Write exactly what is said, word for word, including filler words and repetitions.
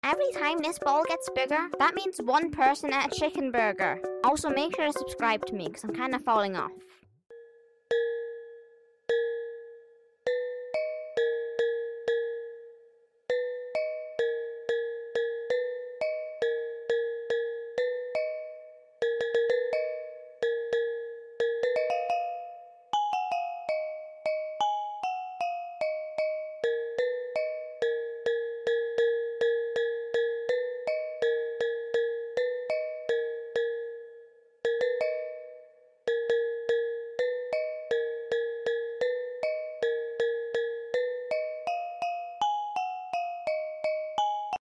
Every time this ball gets bigger, that means one person at a chicken burger. Also, make sure to subscribe to me because I'm kind of falling off.